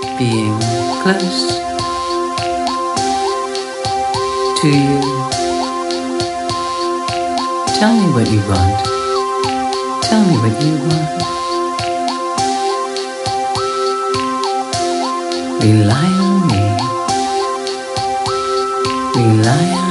being close to you. Tell me what you want. Tell me what you want. Rely on me. Rely on me.